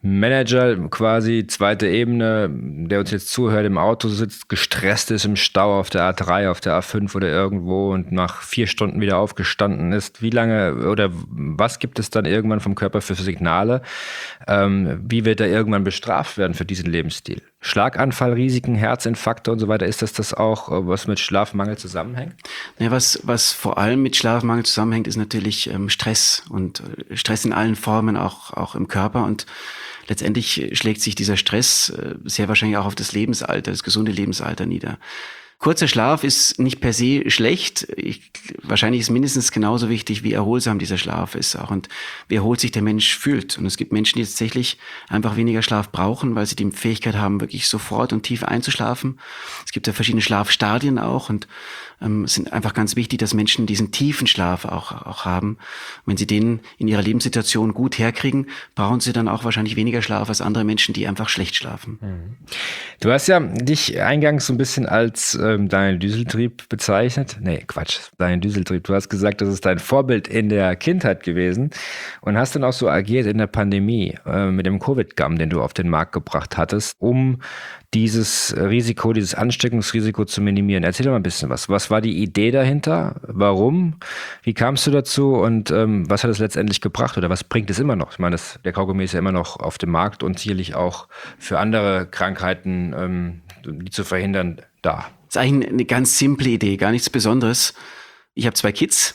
Manager quasi, zweite Ebene, der uns jetzt zuhört, im Auto sitzt, gestresst ist im Stau auf der A3, auf der A5 oder irgendwo und nach 4 Stunden wieder aufgestanden ist. Wie lange oder was gibt es dann irgendwann vom Körper für Signale? Wie wird er irgendwann bestraft werden für diesen Lebensstil? Schlaganfallrisiken, Herzinfarkte und so weiter, ist das auch, was mit Schlafmangel zusammenhängt? Ja, was vor allem mit Schlafmangel zusammenhängt, ist natürlich Stress und Stress in allen Formen, auch im Körper, und letztendlich schlägt sich dieser Stress sehr wahrscheinlich auch auf das Lebensalter, das gesunde Lebensalter nieder. Kurzer Schlaf ist nicht per se schlecht. Wahrscheinlich ist mindestens genauso wichtig, wie erholsam dieser Schlaf ist auch und wie erholt sich der Mensch fühlt. Und es gibt Menschen, die tatsächlich einfach weniger Schlaf brauchen, weil sie die Fähigkeit haben, wirklich sofort und tief einzuschlafen. Es gibt ja verschiedene Schlafstadien auch, und es sind einfach ganz wichtig, dass Menschen diesen tiefen Schlaf auch haben. Und wenn sie den in ihrer Lebenssituation gut herkriegen, brauchen sie dann auch wahrscheinlich weniger Schlaf als andere Menschen, die einfach schlecht schlafen. Du hast ja dich eingangs so ein bisschen als Daniel Düsentrieb bezeichnet. Nee, Quatsch, Daniel Düsentrieb. Du hast gesagt, das ist dein Vorbild in der Kindheit gewesen und hast dann auch so agiert in der Pandemie mit dem Covid-Gum, den du auf den Markt gebracht hattest, um dieses Risiko, dieses Ansteckungsrisiko zu minimieren. Erzähl doch mal ein bisschen was. Was war die Idee dahinter? Warum? Wie kamst du dazu? Und was hat es letztendlich gebracht? Oder was bringt es immer noch? Ich meine, der Kaugummi ist ja immer noch auf dem Markt und sicherlich auch für andere Krankheiten, die zu verhindern, da. Das ist eigentlich eine ganz simple Idee, gar nichts Besonderes. Ich habe 2 Kids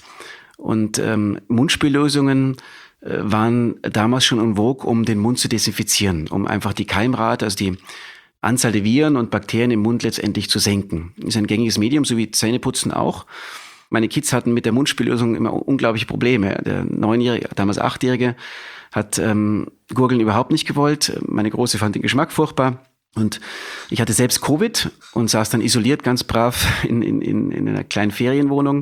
und Mundspüllösungen waren damals schon en vogue, um den Mund zu desinfizieren, um einfach die Keimrate, also die Anzahl der Viren und Bakterien im Mund letztendlich zu senken. Ist ein gängiges Medium, so wie Zähneputzen auch. Meine Kids hatten mit der Mundspüllösung immer unglaubliche Probleme. Der 9-Jährige, damals 8-Jährige, hat Gurgeln überhaupt nicht gewollt. Meine Große fand den Geschmack furchtbar. Und ich hatte selbst Covid und saß dann isoliert, ganz brav in einer kleinen Ferienwohnung.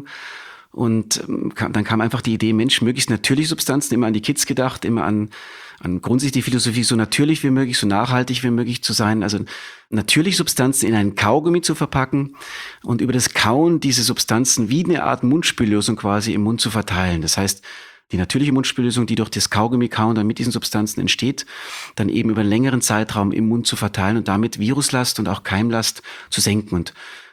Und dann kam einfach die Idee, Mensch, möglichst natürliche Substanzen, immer an die Kids gedacht, immer an grundsätzlich die Philosophie, so natürlich wie möglich, so nachhaltig wie möglich zu sein. Also natürliche Substanzen in einen Kaugummi zu verpacken und über das Kauen diese Substanzen wie eine Art Mundspüllösung quasi im Mund zu verteilen. Das heißt, die natürliche Mundspüllösung, die durch das Kaugummi-Kauen dann mit diesen Substanzen entsteht, dann eben über einen längeren Zeitraum im Mund zu verteilen und damit Viruslast und auch Keimlast zu senken. Und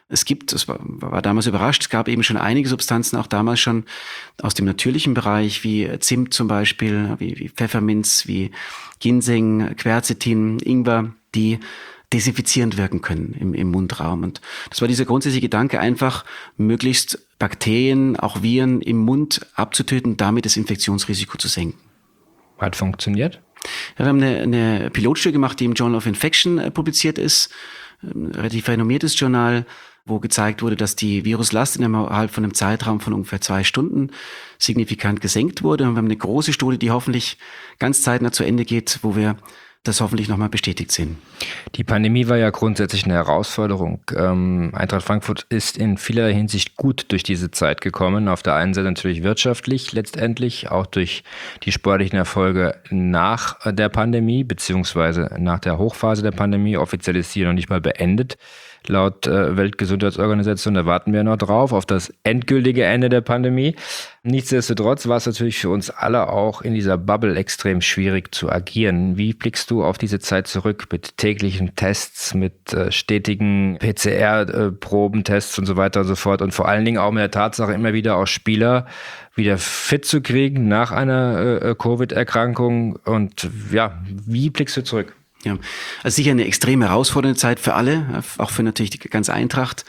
das war damals überrascht, es gab eben schon einige Substanzen, auch damals schon aus dem natürlichen Bereich, wie Zimt zum Beispiel, wie Pfefferminz, wie Ginseng, Quercetin, Ingwer, die desinfizierend wirken können im Mundraum. Und das war dieser grundsätzliche Gedanke, einfach möglichst Bakterien, auch Viren im Mund abzutöten, damit das Infektionsrisiko zu senken. Hat funktioniert? Ja, wir haben eine Pilotstudie gemacht, die im Journal of Infection publiziert ist, ein relativ renommiertes Journal, wo gezeigt wurde, dass die Viruslast innerhalb von einem Zeitraum von ungefähr 2 Stunden signifikant gesenkt wurde. Und wir haben eine große Studie, die hoffentlich ganz zeitnah zu Ende geht, wo wir das hoffentlich nochmal bestätigt sehen. Die Pandemie war ja grundsätzlich eine Herausforderung. Eintracht Frankfurt ist in vieler Hinsicht gut durch diese Zeit gekommen. Auf der einen Seite natürlich wirtschaftlich letztendlich, auch durch die sportlichen Erfolge nach der Pandemie, beziehungsweise nach der Hochphase der Pandemie. Offiziell ist sie noch nicht mal beendet. Laut Weltgesundheitsorganisation, da warten wir noch drauf, auf das endgültige Ende der Pandemie. Nichtsdestotrotz war es natürlich für uns alle auch in dieser Bubble extrem schwierig zu agieren. Wie blickst du auf diese Zeit zurück mit täglichen Tests, mit stetigen PCR-Probentests und so weiter und so fort und vor allen Dingen auch mit der Tatsache, immer wieder auch Spieler wieder fit zu kriegen nach einer Covid-Erkrankung? Und ja, wie blickst du zurück? Ja, also sicher eine extrem herausfordernde Zeit für alle, auch für natürlich die ganze Eintracht.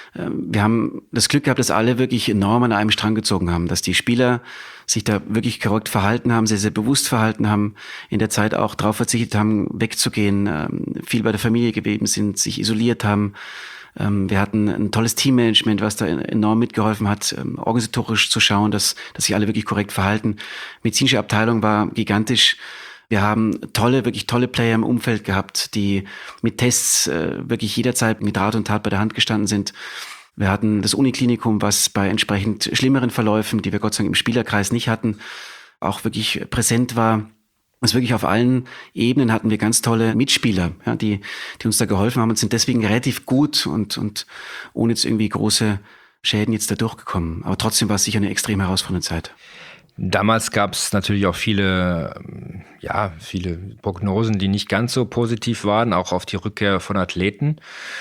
Wir haben das Glück gehabt, dass alle wirklich enorm an einem Strang gezogen haben, dass die Spieler sich da wirklich korrekt verhalten haben, sehr, sehr bewusst verhalten haben, in der Zeit auch darauf verzichtet haben, wegzugehen, viel bei der Familie geblieben sind, sich isoliert haben. Wir hatten ein tolles Teammanagement, was da enorm mitgeholfen hat, organisatorisch zu schauen, dass sich alle wirklich korrekt verhalten. Medizinische Abteilung war gigantisch. Wir haben wirklich tolle Player im Umfeld gehabt, die mit Tests wirklich jederzeit mit Rat und Tat bei der Hand gestanden sind. Wir hatten das Uniklinikum, was bei entsprechend schlimmeren Verläufen, die wir Gott sei Dank im Spielerkreis nicht hatten, auch wirklich präsent war. Also wirklich auf allen Ebenen hatten wir ganz tolle Mitspieler, ja, die uns da geholfen haben und sind deswegen relativ gut und ohne jetzt irgendwie große Schäden jetzt da durchgekommen. Aber trotzdem war es sicher eine extrem herausfordernde Zeit. Damals gab es natürlich auch viele Prognosen, die nicht ganz so positiv waren, auch auf die Rückkehr von Athleten.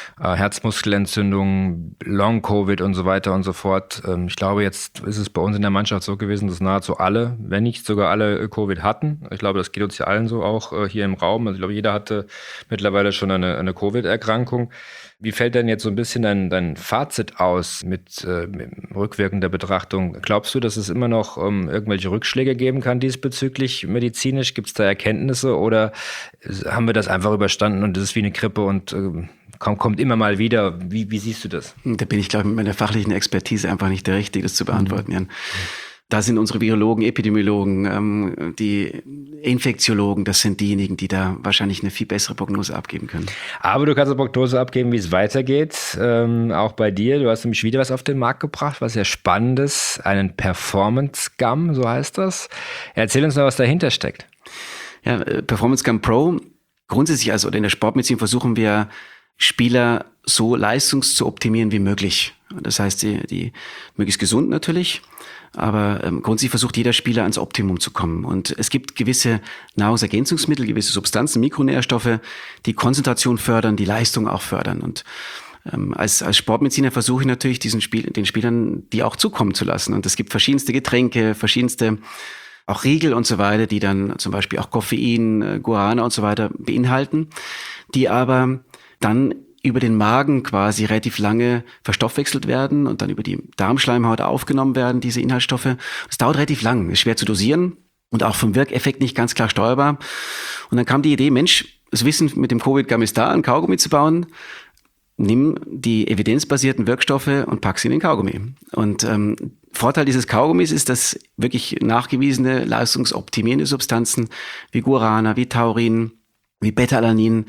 Herzmuskelentzündung, Long-Covid und so weiter und so fort. Ich glaube, jetzt ist es bei uns in der Mannschaft so gewesen, dass nahezu alle, wenn nicht sogar alle Covid hatten. Ich glaube, das geht uns ja allen so, auch hier im Raum. Also ich glaube, jeder hatte mittlerweile schon eine Covid-Erkrankung. Wie fällt denn jetzt so ein bisschen dein Fazit aus mit rückwirkender Betrachtung? Glaubst du, dass es immer noch irgendwelche Rückschläge geben kann diesbezüglich medizinisch? Gibt es da Erkenntnisse oder haben wir das einfach überstanden und es ist wie eine Grippe und kommt immer mal wieder? Wie siehst du das? Da bin ich, glaube ich, mit meiner fachlichen Expertise einfach nicht der Richtige, das zu beantworten, Jan. Da sind unsere Virologen, Epidemiologen, die Infektiologen, das sind diejenigen, die da wahrscheinlich eine viel bessere Prognose abgeben können. Aber du kannst eine Prognose abgeben, wie es weitergeht, auch bei dir. Du hast nämlich wieder was auf den Markt gebracht, was sehr Spannendes, einen Performance Gum, so heißt das. Erzähl uns mal, was dahinter steckt. Ja, Performance Gum Pro, grundsätzlich also in der Sportmedizin versuchen wir, Spieler so zu optimieren wie möglich. Das heißt, die möglichst gesund natürlich, aber grundsätzlich versucht jeder Spieler ans Optimum zu kommen. Und es gibt gewisse Nahrungsergänzungsmittel, gewisse Substanzen, Mikronährstoffe, die Konzentration fördern, die Leistung auch fördern. Und als Sportmediziner versuche ich natürlich den Spielern die auch zukommen zu lassen. Und es gibt verschiedenste Getränke, verschiedenste auch Riegel und so weiter, die dann zum Beispiel auch Koffein, Guarana und so weiter beinhalten, die aber dann über den Magen quasi relativ lange verstoffwechselt werden und dann über die Darmschleimhaut aufgenommen werden, diese Inhaltsstoffe. Das dauert relativ lang, ist schwer zu dosieren und auch vom Wirkeffekt nicht ganz klar steuerbar. Und dann kam die Idee, Mensch, das Wissen mit dem Covid-Gum ist da, ein Kaugummi zu bauen. Nimm die evidenzbasierten Wirkstoffe und pack sie in den Kaugummi. Und Vorteil dieses Kaugummis ist, dass wirklich nachgewiesene, leistungsoptimierende Substanzen wie Guarana, wie Taurin, wie Beta-Alanin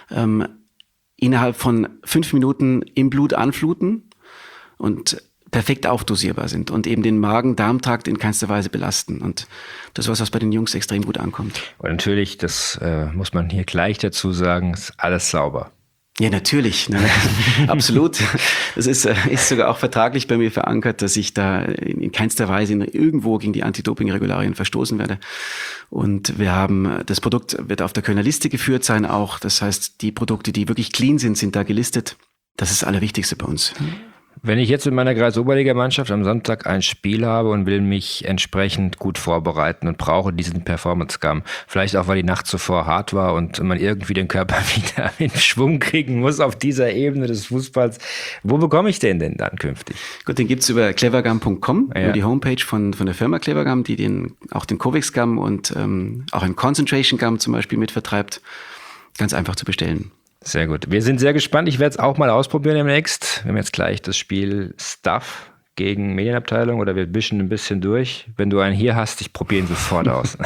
innerhalb von 5 Minuten im Blut anfluten und perfekt aufdosierbar sind und eben den Magen-Darm-Trakt in keinster Weise belasten. Und das ist was bei den Jungs extrem gut ankommt. Und natürlich, das muss man hier gleich dazu sagen, ist alles sauber. Ja, natürlich. Absolut. Das ist sogar auch vertraglich bei mir verankert, dass ich da in keinster Weise irgendwo gegen die Anti-Doping-Regularien verstoßen werde. Und das Produkt wird auf der Kölner Liste geführt sein auch. Das heißt, die Produkte, die wirklich clean sind, sind da gelistet. Das ist das Allerwichtigste bei uns. Wenn ich jetzt mit meiner Kreisoberliga-Mannschaft am Sonntag ein Spiel habe und will mich entsprechend gut vorbereiten und brauche diesen Performance-Gum, vielleicht auch, weil die Nacht zuvor hart war und man irgendwie den Körper wieder in Schwung kriegen muss auf dieser Ebene des Fußballs, wo bekomme ich den denn dann künftig? Gut, den gibt's über clevergum.com, über die Homepage von der Firma Clevergum, die auch den Covex-Gum und auch einen Concentration-Gum zum Beispiel mitvertreibt. Ganz einfach zu bestellen. Sehr gut. Wir sind sehr gespannt. Ich werde es auch mal ausprobieren demnächst. Wir haben jetzt gleich das Spiel Stuff gegen Medienabteilung oder wir wischen ein bisschen durch. Wenn du einen hier hast, ich probiere ihn sofort aus.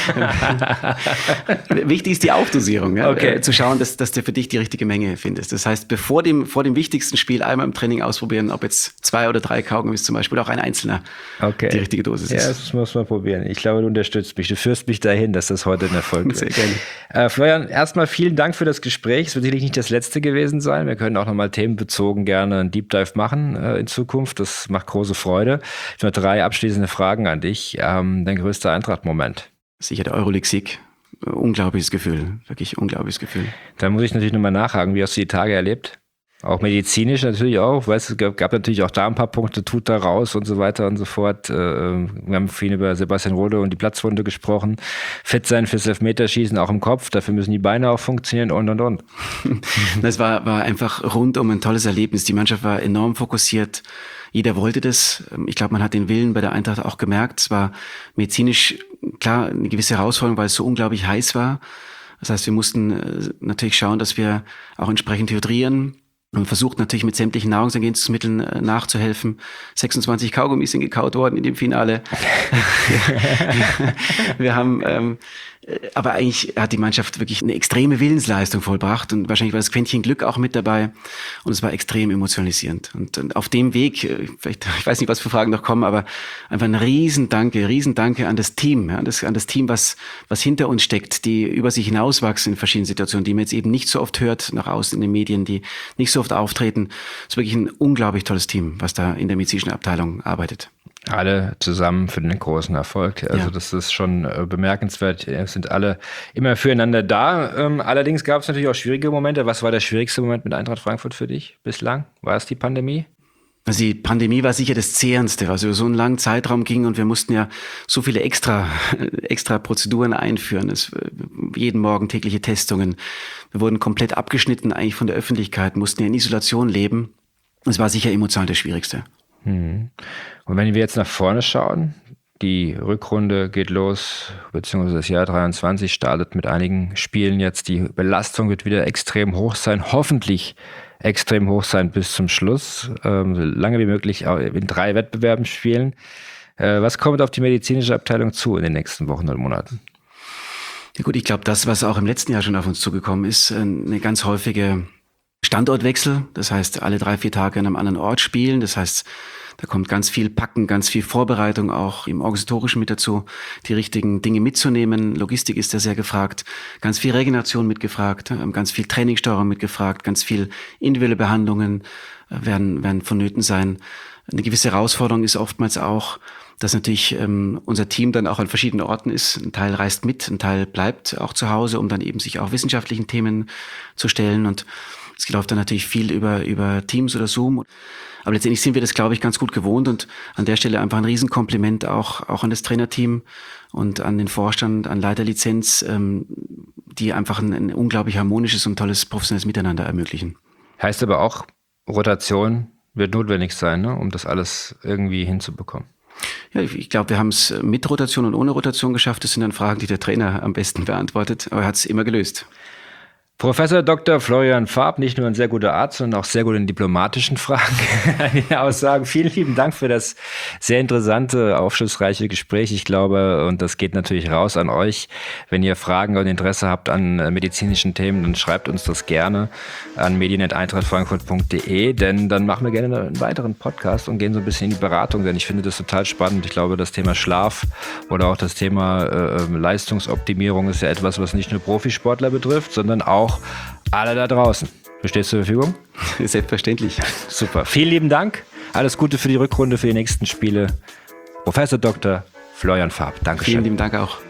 Wichtig ist die Aufdosierung, ja? Okay. Zu schauen, dass du für dich die richtige Menge findest. Das heißt, vor dem wichtigsten Spiel einmal im Training ausprobieren, ob jetzt 2 oder 3 Kaugummis zum Beispiel, oder auch ein einzelner die richtige Dosis ist. Ja, das muss man probieren. Ich glaube, du unterstützt mich. Du führst mich dahin, dass das heute ein Erfolg wird. Sehr gerne. Florian, erstmal vielen Dank für das Gespräch. Es wird sicherlich nicht das letzte gewesen sein. Wir können auch nochmal themenbezogen gerne einen Deep Dive machen in Zukunft. Das macht große Freude. Ich habe 3 abschließende Fragen an dich. Dein größter Eintracht-Moment? Sicher der Euroleague-Sieg. Unglaubliches Gefühl. Wirklich unglaubliches Gefühl. Da muss ich natürlich nochmal nachhaken. Wie hast du die Tage erlebt? Auch medizinisch natürlich auch. Weißt, es gab natürlich auch da ein paar Punkte, tut da raus und so weiter und so fort. Wir haben viel über Sebastian Rode und die Platzwunde gesprochen. Fit sein fürs Elfmeterschießen auch im Kopf. Dafür müssen die Beine auch funktionieren und. Das war einfach rundum ein tolles Erlebnis. Die Mannschaft war enorm fokussiert. Jeder wollte das. Ich glaube, man hat den Willen bei der Eintracht auch gemerkt. Es war medizinisch, klar, eine gewisse Herausforderung, weil es so unglaublich heiß war. Das heißt, wir mussten natürlich schauen, dass wir auch entsprechend hydrieren. Und versucht natürlich mit sämtlichen Nahrungsergänzungsmitteln nachzuhelfen. 26 Kaugummis sind gekaut worden in dem Finale. Wir haben, aber eigentlich hat die Mannschaft wirklich eine extreme Willensleistung vollbracht und wahrscheinlich war das Quäntchen Glück auch mit dabei und es war extrem emotionalisierend. Und auf dem Weg, vielleicht, ich weiß nicht, was für Fragen noch kommen, aber einfach ein Riesendanke an das Team, ja, an das Team, was hinter uns steckt, die über sich hinauswachsen in verschiedenen Situationen, die man jetzt eben nicht so oft hört nach außen in den Medien, die nicht so so oft auftreten. Es ist wirklich ein unglaublich tolles Team, was da in der medizinischen Abteilung arbeitet. Alle zusammen für den großen Erfolg. Also das ist schon bemerkenswert. Es sind alle immer füreinander da. Allerdings gab es natürlich auch schwierige Momente. Was war der schwierigste Moment mit Eintracht Frankfurt für dich bislang? War es die Pandemie? Also die Pandemie war sicher das Zehrendste, was über so einen langen Zeitraum ging und wir mussten ja so viele extra Prozeduren einführen. Jeden Morgen tägliche Testungen. Wir wurden komplett abgeschnitten eigentlich von der Öffentlichkeit, mussten ja in Isolation leben. Das war sicher emotional das Schwierigste. Und wenn wir jetzt nach vorne schauen, die Rückrunde geht los, beziehungsweise das Jahr 23 startet mit einigen Spielen jetzt. Die Belastung wird wieder extrem hoch sein, hoffentlich extrem hoch sein bis zum Schluss, so lange wie möglich in 3 Wettbewerben spielen. Was kommt auf die medizinische Abteilung zu in den nächsten Wochen und Monaten? Ja gut, ich glaube, das, was auch im letzten Jahr schon auf uns zugekommen ist, eine ganz häufige Standortwechsel. Das heißt, alle 3-4 Tage an einem anderen Ort spielen. Das heißt, da kommt ganz viel Packen, ganz viel Vorbereitung auch im Organisatorischen mit dazu, die richtigen Dinge mitzunehmen. Logistik ist da sehr gefragt, ganz viel Regeneration mitgefragt, ganz viel Trainingssteuerung mitgefragt, ganz viel individuelle Behandlungen werden vonnöten sein. Eine gewisse Herausforderung ist oftmals auch, dass natürlich unser Team dann auch an verschiedenen Orten ist. Ein Teil reist mit, ein Teil bleibt auch zu Hause, um dann eben sich auch wissenschaftlichen Themen zu stellen. Und es läuft dann natürlich viel über Teams oder Zoom. Aber letztendlich sind wir das, glaube ich, ganz gut gewohnt und an der Stelle einfach ein Riesenkompliment auch an das Trainerteam und an den Vorstand, an Leiterlizenz, die einfach ein unglaublich harmonisches und tolles professionelles Miteinander ermöglichen. Heißt aber auch, Rotation wird notwendig sein, ne, um das alles irgendwie hinzubekommen. Ja, ich glaube, wir haben es mit Rotation und ohne Rotation geschafft. Das sind dann Fragen, die der Trainer am besten beantwortet, aber er hat es immer gelöst. Professor Dr. Florian Farb, nicht nur ein sehr guter Arzt, sondern auch sehr gut in diplomatischen Fragen. Aussagen. Vielen lieben Dank für das sehr interessante, aufschlussreiche Gespräch. Ich glaube, und das geht natürlich raus an euch, wenn ihr Fragen und Interesse habt an medizinischen Themen, dann schreibt uns das gerne an medien@eintrachtfrankfurt.de, denn dann machen wir gerne einen weiteren Podcast und gehen so ein bisschen in die Beratung, denn ich finde das total spannend. Ich glaube, das Thema Schlaf oder auch das Thema Leistungsoptimierung ist ja etwas, was nicht nur Profisportler betrifft, sondern auch alle da draußen. Du stehst zur Verfügung? Selbstverständlich. Super. Vielen lieben Dank. Alles Gute für die Rückrunde, für die nächsten Spiele. Professor Dr. Florian Farb. Dankeschön. Vielen lieben Dank auch.